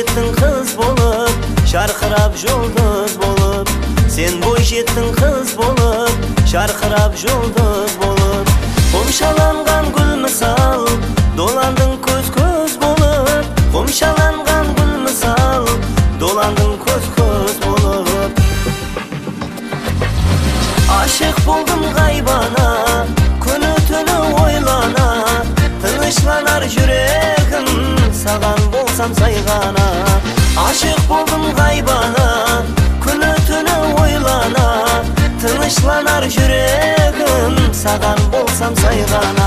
жеттің қыз болып, шарқырап жұлдыз болып. Сен бой жеттің қыз болып, шарқырап жұлдыз болып. Қомшаланған гүл мысал, доландың көз-көз болып. Қомшаланған гүл мысал, доландың көз-көз болып. Ашық болдым ғайбана, күні-түні ойлана. Тынышланар жүрегім, саған болсам сайғана. Ашық болдым ғайбана, күні-түні ойлана. Тынышланар жүрегім, саған болсам сайғана.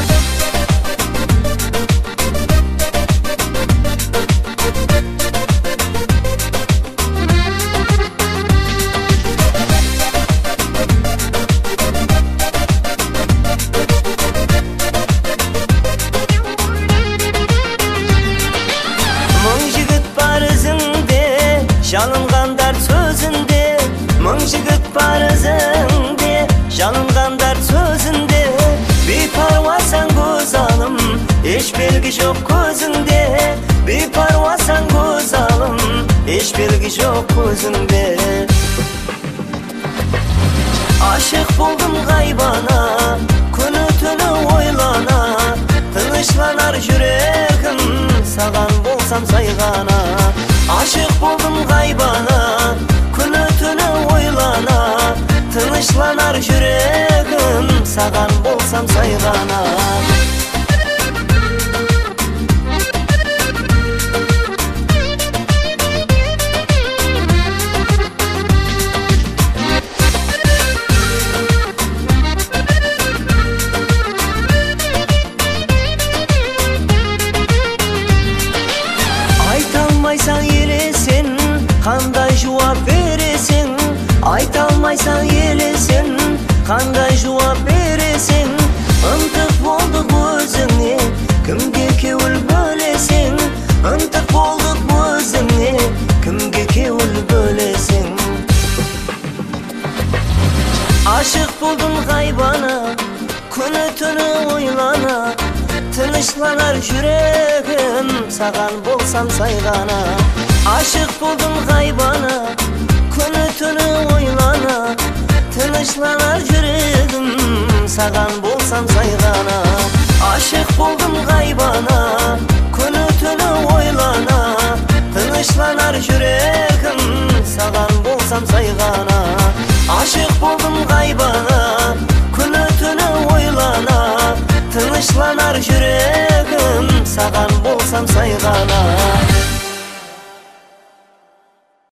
Жалынғандар сөзінде, мың жігіт бар ізіңде. Жалынғандар сөзінде, бейпаруасаң көз алым, еш белгі жоқ көзіңде. Бейпаруасаң көз алым, еш белгі жоқ көзіңде. Ашық болдым ғайбана, күні-түні ойлана. Тынышланар жүрегім, саған болсам сайғана. Ашық болдым ғайбана, күні-түні ойлана. Тынышланар жүрегім, саған болсам сайғана. Айталмайсаң елесен, қандай жауап бересің? Айталмайсаң елесен, қандай жауап бересің? Ынтық болдық өзіңе, кімге кеуіл бөлесің? Ынтық болдық өзіңе, кімге кеуіл бөлесің? Ашық болдым ғайбана, күні-түні ойлана. Тынышланар жүрегім, саған болсам сайғана. Ашық болдым ғайбана, күні-түні ойлана. Тынышланар жүрегім, саған болсам сайғана. Ашық болдым ғайбана, күні-түні ойлана. Тынышланар жүрегім, саған болсам сайғана. Ашық болдым ғайбана.